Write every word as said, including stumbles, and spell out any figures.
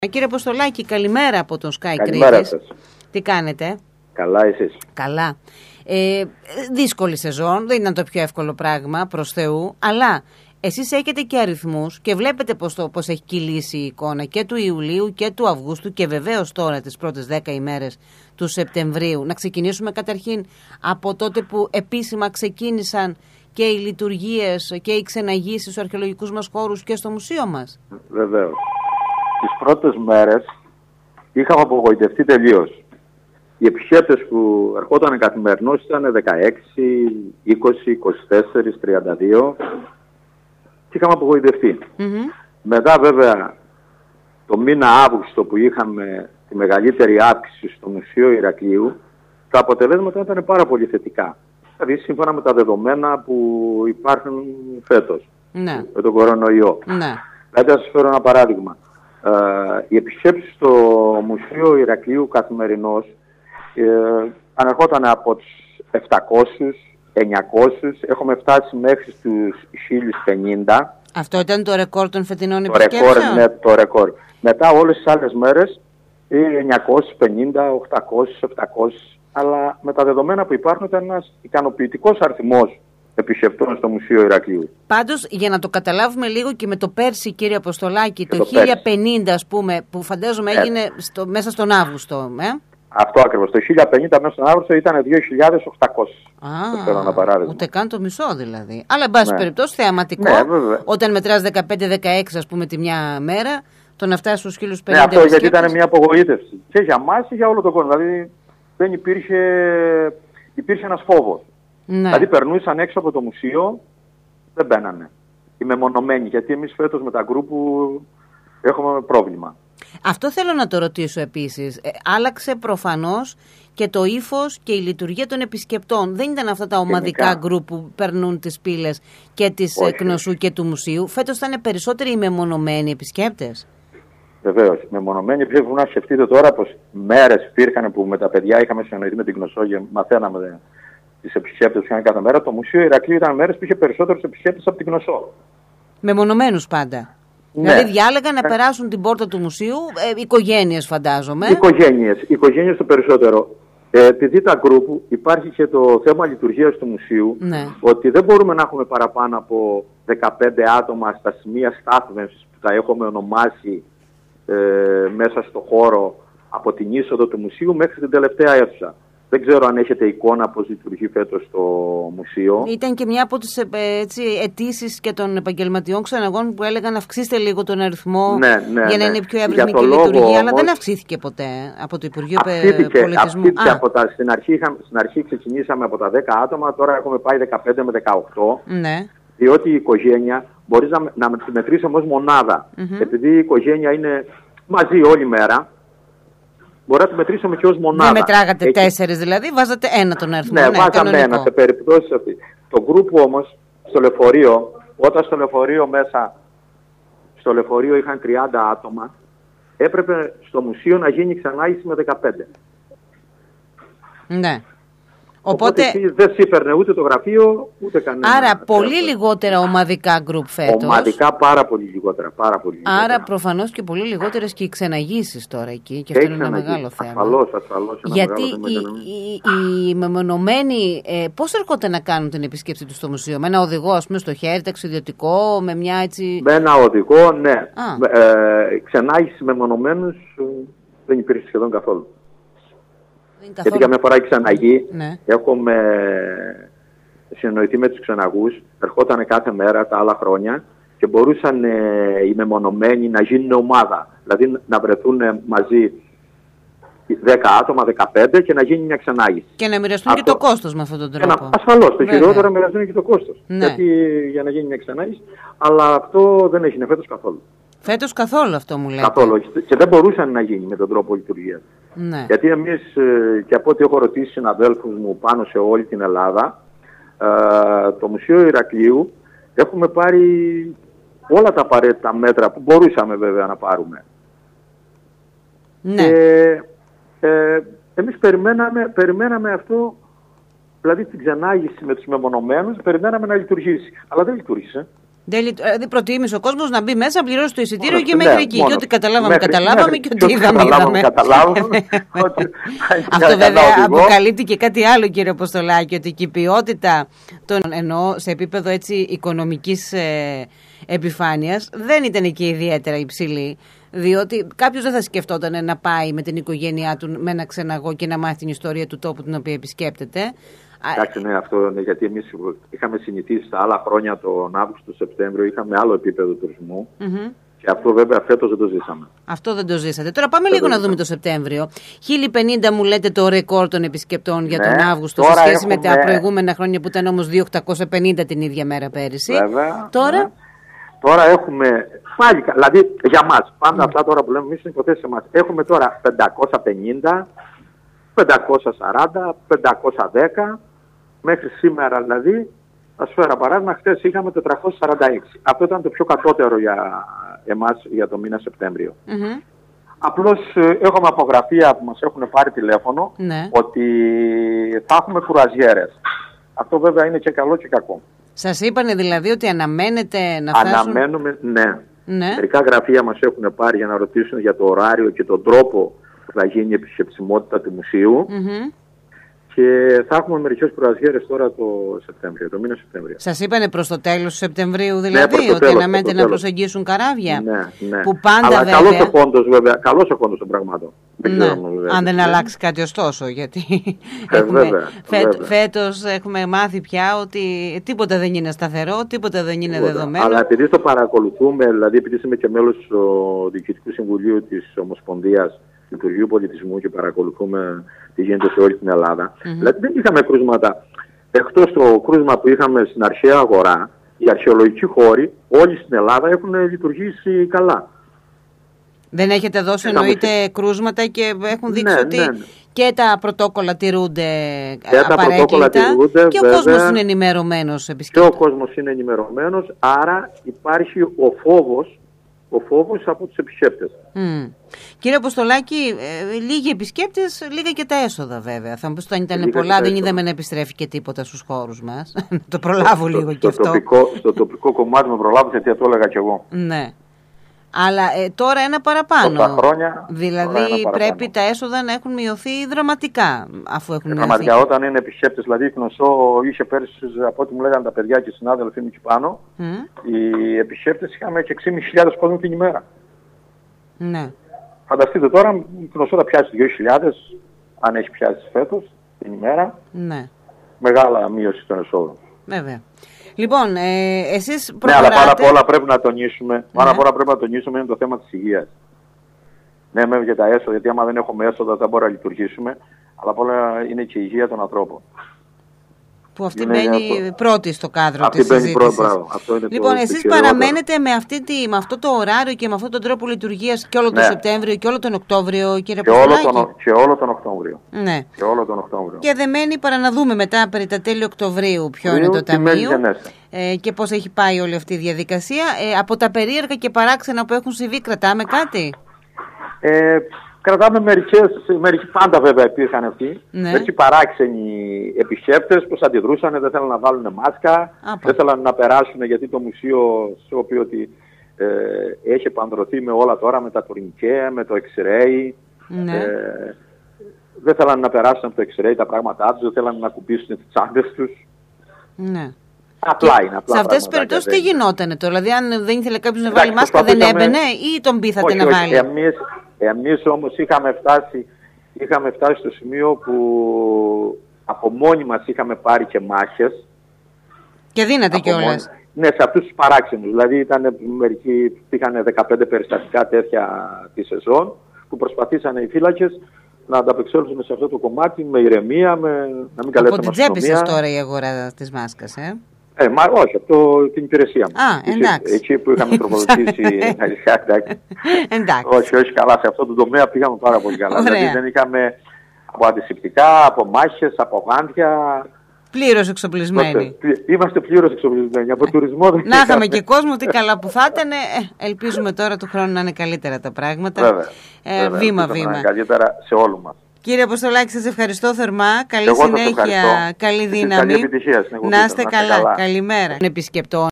Κύριε Αποστολάκη, καλημέρα από τον Sky Καλημέρα Κρήτης. σας. Τι κάνετε? Καλά, εσείς? Καλά. Ε, δύσκολη σεζόν, δεν ήταν το πιο εύκολο πράγμα προς Θεού, αλλά εσείς έχετε και αριθμούς και βλέπετε πώς, το, πώς έχει κυλήσει η εικόνα και του Ιουλίου και του Αυγούστου και βεβαίως τώρα τις πρώτες δέκα ημέρες του Σεπτεμβρίου. Να ξεκινήσουμε καταρχήν από τότε που επίσημα ξεκίνησαν και οι λειτουργίες και οι ξεναγήσεις στους αρχαιολογικούς μας χώρους και στο μουσείο μας. Βεβαίως. Τις πρώτες μέρες είχαμε απογοητευτεί τελείως. Οι επισκέπτες που ερχόταν καθημερινώς ήταν δεκαέξι, είκοσι, είκοσι τέσσερα, τριάντα δύο και είχαμε απογοητευτεί. Mm-hmm. Μετά βέβαια το μήνα Αύγουστο που είχαμε τη μεγαλύτερη αύξηση στο Μουσείο Ηρακλείου, τα αποτελέσματα ήταν πάρα πολύ θετικά. Δηλαδή σύμφωνα με τα δεδομένα που υπάρχουν φέτος, ναι, με τον κορονοϊό. Ναι. Δηλαδή θα σας φέρω ένα παράδειγμα. Uh, οι επισκέψεις στο Μουσείο Ηρακλείου καθημερινώς uh, ανερχόταν από τους επτακόσιους, εννιακόσιους, έχουμε φτάσει μέχρι τους χίλια πενήντα. Αυτό ήταν το ρεκόρ των φετινών το επισκέψεων? Ρεκόρ, ναι, το ρεκόρ. Μετά όλες τις άλλες μέρες εννιακόσιους πενήντα, οκτακόσιους, επτακόσιους, αλλά με τα δεδομένα που υπάρχουν ήταν ένας ικανοποιητικός αριθμός επισκεπτών στο Μουσείο Ηρακλείου. Πάντως, για να το καταλάβουμε λίγο και με το πέρσι, κύριε Αποστολάκη, το, το χίλια πενήντα, ας πούμε, που φαντάζομαι έγινε ε, στο, μέσα στον Αύγουστο. Ε? Αυτό ακριβώς. Το χίλια πενήντα μέσα στον Αύγουστο ήταν δύο χιλιάδες οκτακόσιοι. Α, ούτε καν το μισό δηλαδή. Αλλά, εν πάση ναι. περιπτώσει, θεαματικό, ναι, όταν μετράς δεκαπέντε δεκαέξι, ας πούμε, τη μια μέρα, το να φτάσει στους χίλια πενήντα. Ναι, αυτό γιατί ήταν μια απογοήτευση. Και για εμάς και για όλο τον κόσμο. Δηλαδή, δεν υπήρχε, υπήρχε ένας φόβος. Ναι. Δηλαδή περνούσαν έξω από το μουσείο, δεν μπαίνανε. Οι μεμονωμένοι, γιατί εμείς φέτος με τα γκρουπ έχουμε πρόβλημα. Αυτό θέλω να το ρωτήσω επίσης. Ε, άλλαξε προφανώς και το ύφος και η λειτουργία των επισκεπτών. Δεν ήταν αυτά τα ομαδικά γκρουπ που περνούν τις πύλες και της Κνωσού και του μουσείου. Φέτος ήταν περισσότεροι οι μεμονωμένοι επισκέπτες. Βεβαίως, μεμονωμένοι. Πρέπει να σκεφτείτε τώρα πως μέρες υπήρχαν που με τα παιδιά είχαμε συνοηθεί με την Κνωσό και μαθαίναμε τις επισκέπτες που είχαν κάθε μέρα. Το Μουσείο Ηρακλείου ήταν μέρες που είχε περισσότερους επισκέπτες από την Κνωσό. Μεμονωμένους πάντα. Ναι. Δηλαδή διάλεγαν να περάσουν την πόρτα του μουσείου ε, οικογένειες, φαντάζομαι. Οικογένειες, οικογένειες το περισσότερο. Ε, επειδή τα γκρουπ υπάρχει και το θέμα λειτουργίας του μουσείου, ναι, ότι δεν μπορούμε να έχουμε παραπάνω από δεκαπέντε άτομα στα σημεία στάθμευσης που τα έχουμε ονομάσει ε, μέσα στο χώρο από την είσοδο του μουσείου μέχρι την τελευταία αίθουσα. Δεν ξέρω αν έχετε εικόνα πώς λειτουργεί φέτος το μουσείο. Ήταν και μια από τις αιτήσεις και των επαγγελματιών ξεναγών που έλεγαν αυξήστε λίγο τον αριθμό, ναι, ναι, για να είναι πιο εύρυθμη και η λειτουργία, όμως, αλλά δεν αυξήθηκε ποτέ από το Υπουργείο Πολιτισμού. Αυξήθηκε από τα, στην, αρχή, στην αρχή ξεκινήσαμε από τα δέκα άτομα, τώρα έχουμε πάει δεκαπέντε με δεκαοκτώ. Ναι. Διότι η οικογένεια μπορεί να, να τη μετρήσει όμως μονάδα. Mm-hmm. Επειδή η οικογένεια είναι μαζί όλη μέρα, μπορεί να τη μετρήσουμε και ως μονάδα. Δεν μετράγατε Έχει... τέσσερις δηλαδή, βάζατε ένα τον αριθμό. Ναι, ναι, βάζαμε κανονικό. Ένα σε περιπτώσεις αυτή. Το γκρουπ όμως στο λεωφορείο, όταν στο λεωφορείο μέσα, στο λεωφορείο είχαν τριάντα άτομα, έπρεπε στο μουσείο να γίνει ξανάγηση με δεκαπέντε. Ναι. Οπότε, Οπότε δεν σύφερνε ούτε το γραφείο ούτε κανένα. Άρα πολύ αυτό. Λιγότερα ομαδικά γκρουπ φέτος. Ομαδικά πάρα πολύ λιγότερα. Πάρα πολύ λιγότερα. Άρα προφανώς και πολύ λιγότερες και οι ξεναγήσεις τώρα εκεί. Και αυτό είναι ένα μεγάλο θέμα. Ασφαλώς, ασφαλώς. Γιατί οι, οι, οι μεμονωμένοι ε, πώς έρχονται να κάνουν την επίσκεψη του στο μουσείο? Με ένα οδηγό, ας πούμε, στο χέρι, ταξιδιωτικό, με μια έτσι. Με ένα οδηγό, ναι. Ε, ξενάγηση μεμονωμένους ε, δεν υπήρχε σχεδόν καθόλου. Καθόλου... Γιατί καμιά φορά η ξεναγή, ναι, έχουμε συνοηθεί με τους ξεναγούς, ερχόταν κάθε μέρα τα άλλα χρόνια και μπορούσαν ε, οι μεμονωμένοι να γίνουν ομάδα. Δηλαδή να βρεθούν μαζί δέκα άτομα, δεκαπέντε και να γίνει μια ξενάγηση. Και να μοιραστούν Αυτό... και το κόστος με αυτόν τον τρόπο. Ασφαλώς, το χειρότερο να μοιραστούν και το κόστος. Ναι. Γιατί για να γίνει μια ξενάγηση, αλλά αυτό δεν έγινε φέτος καθόλου. Φέτος καθόλου αυτό μου λέτε? Καθόλου. Και δεν μπορούσαν να γίνει με τον τρόπο λειτουργίας. Ναι. Γιατί εμείς, και από ό,τι έχω ρωτήσει συναδέλφους μου πάνω σε όλη την Ελλάδα, το Μουσείο Ηρακλείου έχουμε πάρει όλα τα απαραίτητα μέτρα που μπορούσαμε βέβαια να πάρουμε. Ναι. Και ε, εμείς περιμέναμε, περιμέναμε αυτό, δηλαδή την ξενάγηση με τους μεμονωμένους, περιμέναμε να λειτουργήσει. Αλλά δεν λειτουργήσε. Δηλαδή προτίμησε ο κόσμος να μπει μέσα, πληρώσει το εισιτήριο Μόνο, και ναι, μέχρι εκεί. μόνο. Και ό,τι καταλάβαμε, Μέχρι, καταλάβαμε μέχρι, και ό,τι είδαμε, είδαμε. Καταλάβαμε. Αυτό βέβαια αποκαλύπτει και κάτι άλλο, κύριε Αποστολάκη, ότι και η ποιότητα των, εννοώ σε επίπεδο έτσι οικονομικής ε, επιφάνειας δεν ήταν και ιδιαίτερα υψηλή. Διότι κάποιος δεν θα σκεφτόταν να πάει με την οικογένειά του με ένα ξεναγό και να μάθει την ιστορία του τόπου την οποία επισκέπτεται. Εντάξει, ναι, αυτό είναι γιατί εμείς είχαμε συνηθίσει τα άλλα χρόνια τον Αύγουστο-Σεπτέμβριο, είχαμε άλλο επίπεδο τουρισμού. Mm-hmm. Και αυτό βέβαια φέτος δεν το ζήσαμε. Αυτό δεν το ζήσατε. Τώρα πάμε δεν λίγο το να δούμε το Σεπτέμβριο. χίλια πενήντα μου λέτε το ρεκόρ των επισκεπτών για τον ναι, Αύγουστο σε σχέση έχουμε... με τα προηγούμενα χρόνια που ήταν όμως δύο χιλιάδες οκτακόσια πενήντα την ίδια μέρα πέρυσι. Βέβαια. Τώρα. Ναι. Τώρα έχουμε πάλι, δηλαδή για μας, πάντα mm. αυτά τώρα που λέμε εμείς είναι υποθέσεις σε εμάς. Έχουμε τώρα πεντακόσια πενήντα, πεντακόσια σαράντα, πεντακόσια δέκα, μέχρι σήμερα δηλαδή, θα σου φέρω παράδειγμα, χθες είχαμε τετρακόσια σαράντα έξι. Αυτό ήταν το πιο κατώτερο για εμάς για το μήνα Σεπτέμβριο. Mm-hmm. Απλώς έχουμε απογραφία που μας έχουν πάρει τηλέφωνο, ναι, ότι θα έχουμε κουραζιέρες. Αυτό βέβαια είναι και καλό και κακό. Σας είπανε δηλαδή ότι αναμένετε να φτάσουν... Αναμένουμε, ναι. ναι. Μερικά γραφεία μας έχουν πάρει για να ρωτήσουν για το ωράριο και τον τρόπο που θα γίνει η επισκεψιμότητα του μουσείου. Mm-hmm. Και θα έχουμε μερικές κουραζιέρες τώρα το Σεπτέμβριο, το μήνα Σεπτέμβριο. Σας είπανε προς το τέλος του Σεπτεμβρίου δηλαδή, ναι, ότι τέλος, αναμένετε να προσεγγίσουν καράβια. Ναι, ναι. Που πάντα αλλά βέβαια... καλός ο φόντος βέβαια, καλός ο φόντος των πραγμάτων. Ναι. Ξέρω, βέβαια, αν δεν ναι. αλλάξει κάτι ωστόσο, γιατί ε, έχουμε, βέβαια, φέ, βέβαια. φέτος έχουμε μάθει πια ότι τίποτα δεν είναι σταθερό, τίποτα δεν είναι τίποτα. δεδομένο. Αλλά επειδή το παρακολουθούμε, δηλαδή επειδή είμαι και μέλος του Διοικητικού Συμβουλίου της Ομοσπονδίας Λειτουργίου Πολιτισμού και παρακολουθούμε τι γίνεται σε όλη την Ελλάδα. Mm-hmm. Δηλαδή δεν είχαμε κρούσματα. Εκτός το κρούσμα που είχαμε στην αρχαία αγορά, οι αρχαιολογικοί χώροι όλοι στην Ελλάδα έχουν λειτουργήσει καλά. Δεν έχετε δώσει εννοείται σε... κρούσματα και έχουν δείξει ναι, ότι ναι, ναι. και τα πρωτόκολλα τηρούνται και απαραίτητα τηρούνται, και ο βέβαια, κόσμος είναι ενημερωμένος. Και ο κόσμος είναι ενημερωμένος, άρα υπάρχει ο φόβος ο φόβος από τους επισκέπτες. Mm. Κύριε Αποστολάκη, ε, λίγοι επισκέπτες, λίγα και τα έσοδα βέβαια. Θα μου πεις ότι αν ήταν λίγα πολλά δεν είδαμε να επιστρέφει και τίποτα στους χώρους μας. Το προλάβω στο, λίγο στο, και αυτό. Τοπικό, στο τοπικό κομμάτι με προλάβω γιατί το έλεγα κι εγώ. Ναι. Αλλά ε, τώρα ένα παραπάνω. Τα χρόνια, δηλαδή ένα πρέπει παραπάνω. τα έσοδα να έχουν μειωθεί δραματικά αφού έχουν μειωθεί. Δραματικά όταν είναι επισκέπτες, δηλαδή γνωστό είχε πέρσι από ό,τι μου λέγανε τα παιδιά και οι συνάδελφοί μου εκεί πάνω, mm. οι επισκέπτες είχαμε και έξι χιλιάδες πεντακόσιους κόσμο την ημέρα. Ναι. Φανταστείτε τώρα, γνωστό θα πιάσει δύο χιλιάδες, αν έχει πιάσει φέτος την ημέρα. Ναι. Μεγάλα μείωση των εσόδων. Βέβαια. Λοιπόν, ε, εσείς προχωράτε... Ναι, αλλά πάρα απ' όλα πρέπει να τονίσουμε, ναι. πάρα απ' όλα πρέπει να τονίσουμε είναι το θέμα της υγείας. Ναι, με για τα έσοδα, γιατί άμα δεν έχουμε έσοδα δεν μπορούμε να λειτουργήσουμε, αλλά απ' όλα είναι και η υγεία των ανθρώπων. Που αυτή είναι μπαίνει αυτό. πρώτη στο κάδρο αυτή της συζήτησης. Πρώτη, αυτό είναι λοιπόν, το εσείς παραμένετε με, αυτή τη, με αυτό το ωράριο και με αυτόν τον τρόπο λειτουργίας και όλο ναι. τον Σεπτέμβριο και όλο τον Οκτώβριο, κύριε Αποστολάκη. Και όλο τον Οκτώβριο. Ναι. Και όλο τον Οκτώβριο. Και δεν μένει παρά να δούμε μετά περί τα τέλη Οκτωβρίου ποιο είναι το ταμείο ε, και πώς έχει πάει όλη αυτή η διαδικασία. Ε, από τα περίεργα και παράξενα που έχουν συμβεί, κρατάμε κάτι. Ε, Κρατάμε μερικές, μερικές, πάντα βέβαια υπήρχαν αυτοί, ναι. μερικοί παράξενοι επισκέπτες που αντιδρούσαν, δεν θέλαν να βάλουν μάσκα, Άπα. δεν θέλαν να περάσουν γιατί το μουσείο, στο οποίο ότι, ε, έχει επανδρωθεί με όλα τώρα, με τα τουρνικέ, με το X-ray, ναι. ε, δεν θέλαν να περάσουν από το X-ray τα πράγματά τους, δεν θέλαν να κουμπίσουν τις τσάντες τους. Ναι. Απλά και είναι. Απλά σε αυτές τις περιπτώσεις τι γινότανε τώρα, δηλαδή αν δεν ήθελε κάποιος να βάλει μάσκα δεν έμπαινε ή τον πείθατε όχι, να όχι, βάλει. Εμείς, εμείς όμως είχαμε φτάσει, είχαμε φτάσει στο σημείο που από μόνοι μας είχαμε πάρει και μάχες. Και δίνατε κιόλας. Ναι, σε αυτούς τους παράξενους. Δηλαδή ήταν μερικοί, είχαν δεκαπέντε περιστατικά τέτοια τη σεζόν που προσπαθήσαν οι φύλακες να ανταπεξέλθουν σε αυτό το κομμάτι με ηρεμία, με, να μην καλέσουμε αστυνομία. Από την τσέπη σας τώρα η αγορά της μάσκας, ε? Ε, μα όχι, από την υπηρεσία μας. Α, εντάξει. Εκεί που είχαμε τροφοδοτήσει. εντάξει. όχι, όχι, καλά. Σε αυτό το τομέα πήγαμε πάρα πολύ καλά. Ωραία. Δηλαδή δεν είχαμε από αντισηπτικά, από μάχες, από γάντια. Πλήρως εξοπλισμένοι. Είμαστε πλήρως εξοπλισμένοι. Από τουρισμό δεν να είχαμε και κόσμο, τι καλά που θα ήταν. Ε, ελπίζουμε τώρα του χρόνου να είναι καλύτερα τα πράγματα. Βήμα-βήμα. Καλύτερα σε όλους μας. Κύριε Αποστολάκη, σας ευχαριστώ θερμά. Καλή συνέχεια, καλή δύναμη. Καλή επιτυχία. Να είστε καλά. Καλημέρα. Επισκεπτών.